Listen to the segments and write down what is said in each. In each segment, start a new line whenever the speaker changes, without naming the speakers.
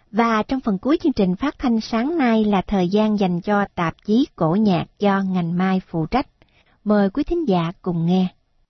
Và trong phần cuối chương trình phát thanh sáng nay là thời gian dành cho tạp chí cổ nhạc do ngành Mai phụ trách. Mời quý thính giả cùng nghe.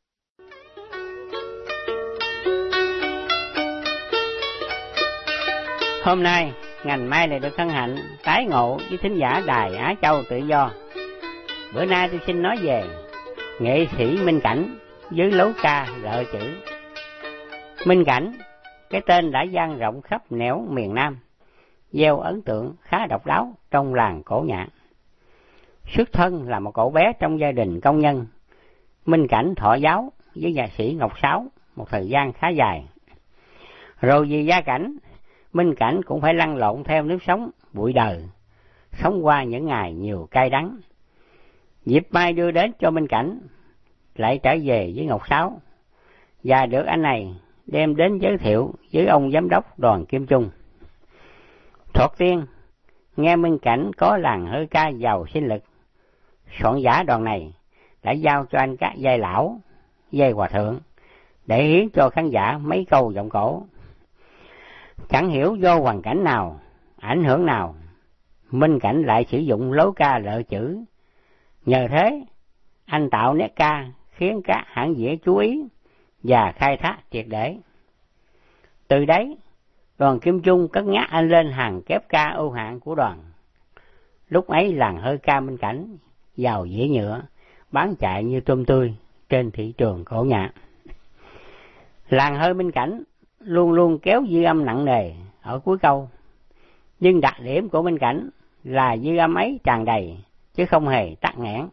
Hôm nay, ngành Mai lại được hân hạnh tái ngộ với thính giả Đài Á Châu Tự Do. Bữa nay tôi xin nói về nghệ sĩ Minh Cảnh với lối ca gợi chữ. Minh Cảnh, cái tên đã vang rộng khắp nẻo miền Nam, gieo ấn tượng khá độc đáo trong làng cổ nhạc. Xuất thân là một cậu bé trong gia đình công nhân, Minh Cảnh thọ giáo với nhạc sĩ Ngọc Sáu một thời gian khá dài. Rồi vì gia cảnh, Minh Cảnh cũng phải lăn lộn theo nếp sống bụi đời, sống qua những ngày nhiều cay đắng. Dịp may đưa đến cho Minh Cảnh lại trở về với Ngọc Sáu, và được anh này đem đến giới thiệu với ông giám đốc Đoàn Kim Trung. Thoạt tiên, nghe Minh Cảnh có làn hơi ca giàu sinh lực, soạn giả đoàn này đã giao cho anh các giai lão, giai hòa thượng, để hiến cho khán giả mấy câu giọng cổ. Chẳng hiểu do hoàn cảnh nào, ảnh hưởng nào, Minh Cảnh lại sử dụng lối ca lợ chữ. Nhờ thế, anh tạo nét ca khiến các hãng diễn chú ý và khai thác triệt để. Từ đấy, Đoàn Kim Trung cất nhắc anh lên hàng kép ca ưu hạng của đoàn. Lúc ấy làng hơi ca Minh Cảnh giàu dĩa nhựa, bán chạy như tôm tươi trên thị trường cổ nhạc. Làng hơi Minh Cảnh luôn luôn kéo dư âm nặng nề ở cuối câu, nhưng đặc điểm của Minh Cảnh là dư âm ấy tràn đầy chứ không hề tắc nghẽn.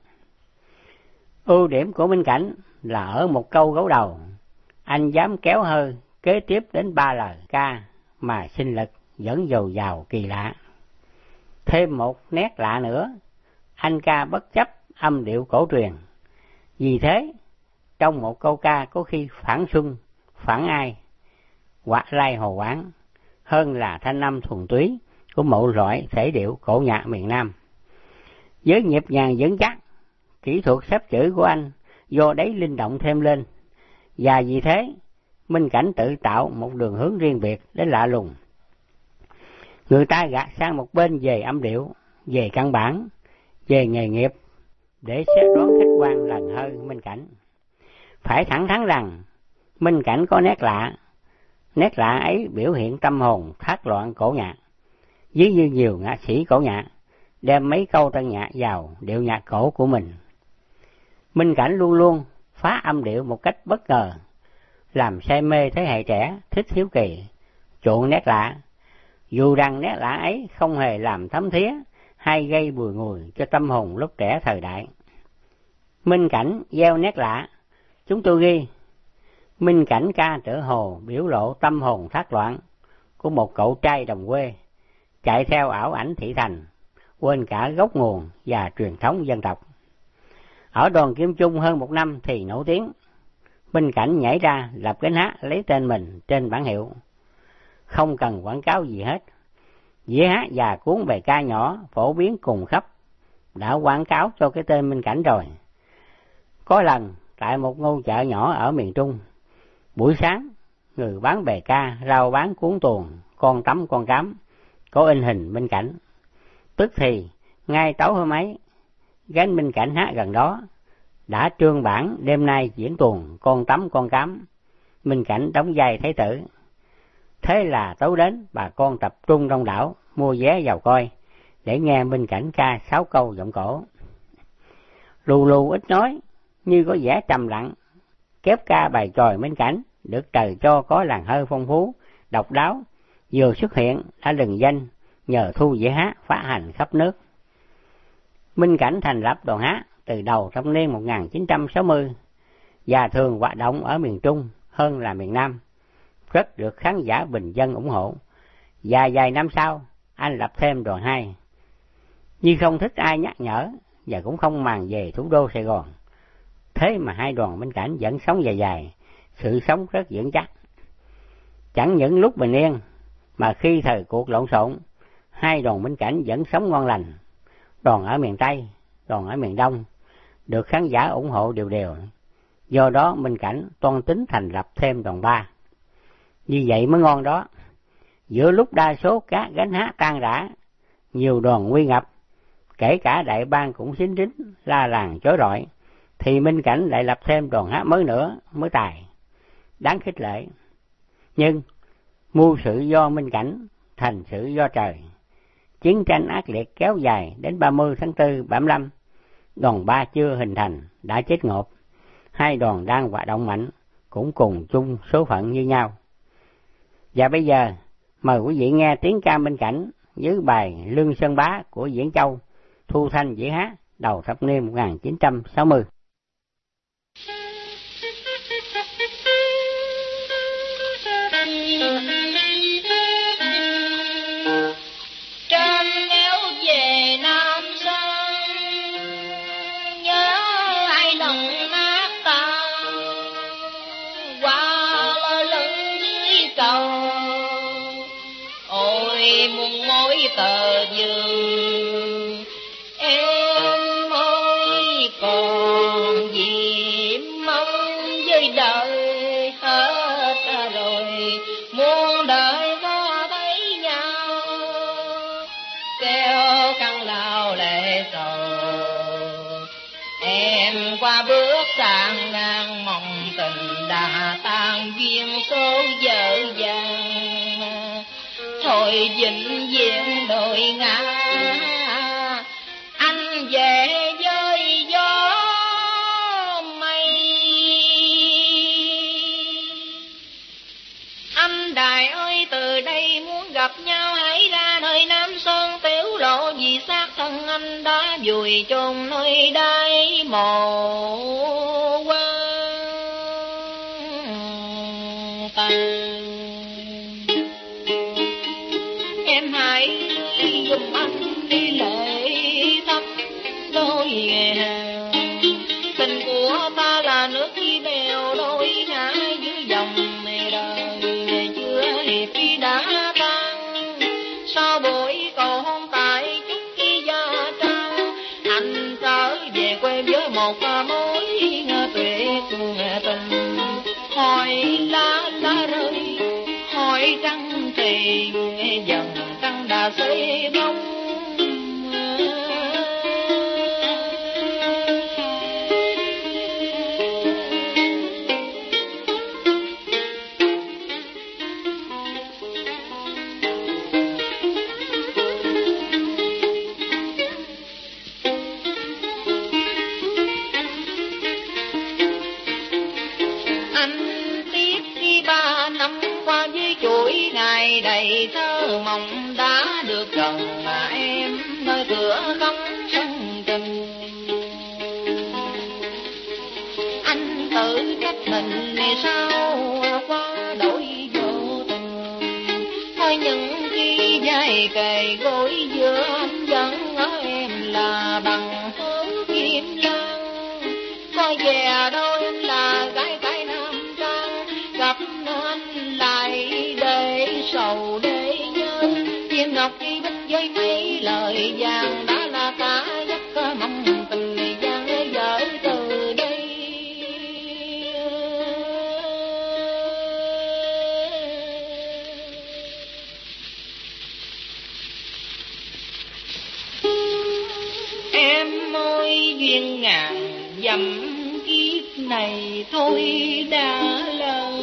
Ưu điểm của Minh Cảnh là ở một câu gấu đầu, anh dám kéo hơi kế tiếp đến 3 lời ca mà sinh lực vẫn dồi dào kỳ lạ. Thêm một nét lạ nữa, anh ca bất chấp âm điệu cổ truyền. Vì thế, trong một câu ca có khi phản xuân, phản ai, hoặc lai hồ quán, hơn là thanh âm thuần túy của mẫu loại thể điệu cổ nhạc miền Nam. Với nhịp nhàng vững chắc, kỹ thuật xếp chữ của anh do đấy linh động thêm lên, và vì thế Minh Cảnh tự tạo một đường hướng riêng biệt đến lạ lùng. Người ta gạt sang một bên về âm điệu, về căn bản, về nghề nghiệp, để xét đoán khách quan lần hơi Minh Cảnh. Phải thẳng thắn rằng Minh Cảnh có nét lạ. Nét lạ ấy biểu hiện tâm hồn thác loạn cổ nhạc, ví như nhiều nhạc sĩ cổ nhạc đem mấy câu tân nhạc vào điệu nhạc cổ của mình. Minh Cảnh luôn luôn phá âm điệu một cách bất ngờ, làm say mê thế hệ trẻ thích hiếu kỳ, chuộng nét lạ, dù rằng nét lạ ấy không hề làm thấm thía hay gây bùi ngùi cho tâm hồn lúc trẻ thời đại. Minh Cảnh gieo nét lạ, chúng tôi ghi: Minh Cảnh ca trở hồ biểu lộ tâm hồn thác loạn của một cậu trai đồng quê, chạy theo ảo ảnh thị thành, quên cả gốc nguồn và truyền thống dân tộc. Ở Đoàn Kim Trung hơn 1 năm thì nổi tiếng, Minh Cảnh nhảy ra lập cái hát lấy tên mình trên bản hiệu, không cần quảng cáo gì hết. Dĩa hát và cuốn bài ca nhỏ phổ biến cùng khắp đã quảng cáo cho cái tên Minh Cảnh rồi. Có lần tại một ngôi chợ nhỏ ở miền Trung, buổi sáng người bán bài ca rao bán cuốn tuồng Con Tắm Con Cám có in hình Minh Cảnh. Tức thì ngay tối hôm ấy, gánh Minh Cảnh hát gần đó đã trương bản đêm nay diễn tuồng Con Tắm Con Cám, Minh Cảnh đóng vai thái tử. Thế là tối đến bà con tập trung đông đảo mua vé vào coi để nghe Minh Cảnh ca 6 câu giọng cổ. Lù lù ít nói, như có vẻ trầm lặng, kép ca bài chòi Minh Cảnh được trời cho có làn hơi phong phú, độc đáo, vừa xuất hiện đã lừng danh nhờ thu dĩa hát phát hành khắp nước. Minh Cảnh thành lập đoàn hát từ đầu thập niên 1960 và thường hoạt động ở miền Trung hơn là miền Nam, rất được khán giả bình dân ủng hộ. Và vài năm sau, anh lập thêm đoàn 2. Nhưng không thích ai nhắc nhở và cũng không màng về thủ đô Sài Gòn. Thế mà hai đoàn Minh Cảnh vẫn sống dài dài, sự sống rất vững chắc. Chẳng những lúc bình yên, mà khi thời cuộc lộn xộn, hai đoàn Minh Cảnh vẫn sống ngon lành. Đoàn ở miền Tây, đoàn ở miền Đông, được khán giả ủng hộ đều đều. Do đó Minh Cảnh toan tính thành lập thêm đoàn 3. Như vậy mới ngon đó. Giữa lúc đa số các gánh hát tan rã, nhiều đoàn nguy ngập, kể cả đại bang cũng xính đính la làng chối rọi, thì Minh Cảnh lại lập thêm đoàn hát mới nữa mới tài, đáng khích lệ. Nhưng mưu sự do Minh Cảnh, thành sự do trời. Chiến tranh ác liệt kéo dài đến 30 tháng 4 75, đoàn 3 chưa hình thành đã chết ngộp. Hai đoàn đang hoạt động mạnh cũng cùng chung số phận như nhau. Và bây giờ mời quý vị nghe tiếng ca Minh Cảnh với bài Lương Sơn Bá của Diễn Châu, thu thanh diễn hát đầu thập niên 1960.
Tờ giường em ơi, còn gì mong với đời hết rồi, muôn đời có thấy nhau kêu căng lao lệ sầu. Em qua bước sang ngang mong tình đã tan duyên số dở dàng, thôi vĩnh viễn đôi ngã anh về với gió mây. Anh Đài ơi, từ đây muốn gặp nhau hãy ra nơi Nam Sơn Tiểu Lộ, vì xác thân anh đã vùi chôn nơi đáy mộ quan tàn. Em hãy dùng anh đi lệ thăm đôi hàng, tình của ta là nước khi bèo đôi ngã dưới dòng này đời chưa hiệp khi đã tan. Sau buổi cầu hôn tại chút khi gia trang, anh trở về quê với một mối tuyệt tình. Hỏi lá rơi, hỏi trăng thì dần trăng đã xây bóng. Chuỗi ngày đầy thơ mộng đã được gần mà em nơi cửa cống sân tình. Anh tự trách mình sao quá đổi vô tình, thôi những khi dây kề gối giữa anh vẫn ở em là bằng hứa kim lan. Coi về đôi anh là gái cái Nam Trang, gặp anh lại để sầu để nhớ. Viên ngọc khi bích với mấy lời vàng đã là cả giấc mong tình vàng để vợ từ đây. Em ơi, duyên ngàn dặm kiếp này thôi đã lâu.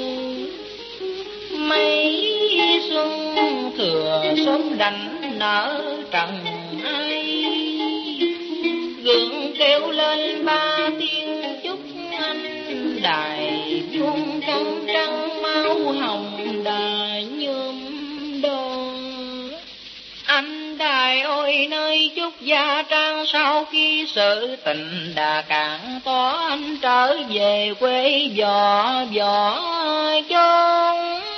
Mấy xuân thừa sớm đành nở trần ai, gượng kêu lên ba tiếng chúc anh Đài vuông trong trăng máu hồng đài nhuộm đô. Anh Đài ơi, nơi chúc gia trang sau khi sự tình đã cạn to, anh trở về quê võ chốn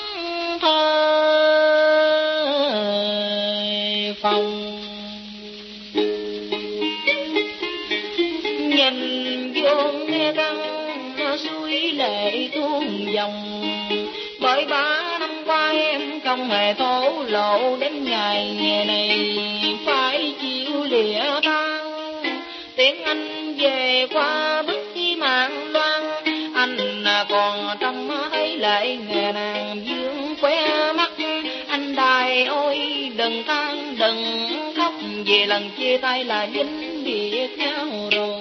thời phòng. Nhìn vô nghe răng nó suối lệ tuôn dòng, bởi 3 năm qua em không hề thổ lộ đến ngày này phải chịu lìa than. Tiếng anh về qua bức khi mạng loan, anh còn trông thấy lại nghề nàng dương khóe mắt. Anh Đài đừng than đừng khóc, về lần chia tay là vĩnh biệt nhau rồi.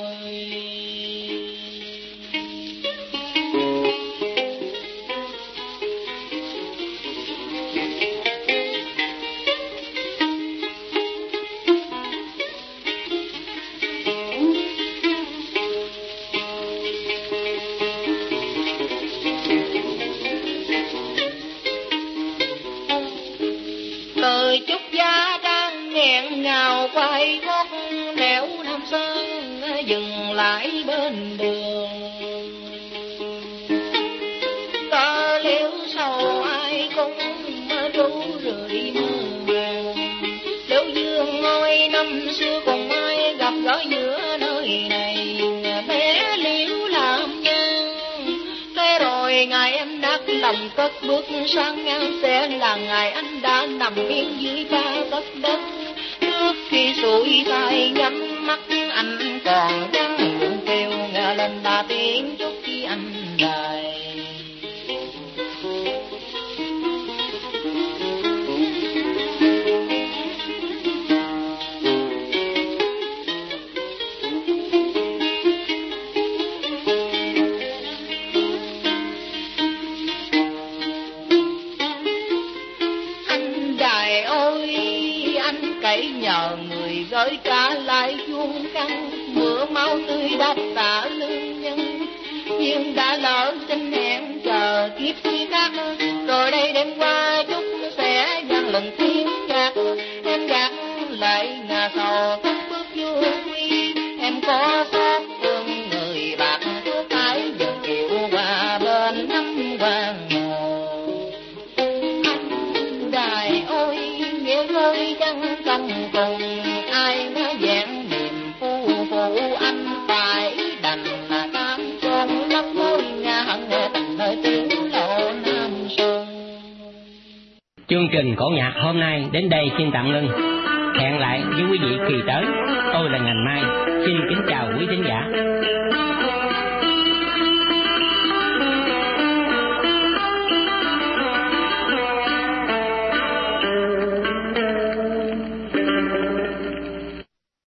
Lời chúc giá đang nghẹn ngào quay gót, nẻo Nam Sơn dừng lại bên đường. Ta liễu sầu ai cũng trú rời mơ màng, liễu dương ngôi năm xưa còn mai gặp gỡ giữa nơi này. Bé liễu làm nhân thế rồi ngày em đắc lòng cất bước sang ngang, sẽ là ngày anh đã nằm yên dưới ba tấc đất. Trước khi xuôi tay nhắm mắt anh còn vắng buồn kêu nghe lên ba tiếng chúc khi anh đời. Cậy nhờ người gửi trả lại vuông căn, mưa máu tươi đắp tạ lương nhân. Nhưng đã lỡ xin hẹn chờ kiếp khi khác, rồi đây đêm qua chúc sẽ vang lần tiếng nhạc. Em gạt lại ngà sầu cất bước vô quy, em có xót thương người bạc thuốc ái giờ chịu qua bên năm hoàng hồ. Anh đài ôi nghĩa ơi chẳng trong cùng ai nói dạng niềm phu phụ, anh phải đành là tam chôn lấp mối nhà hận tình nơi tiếng lộ Nam Sơn.
Chương trình cổ nhạc hôm nay đến đây xin tạm ngưng. Hẹn lại với quý vị kỳ tới. Tôi là Ngành Mai, xin kính chào quý thính giả.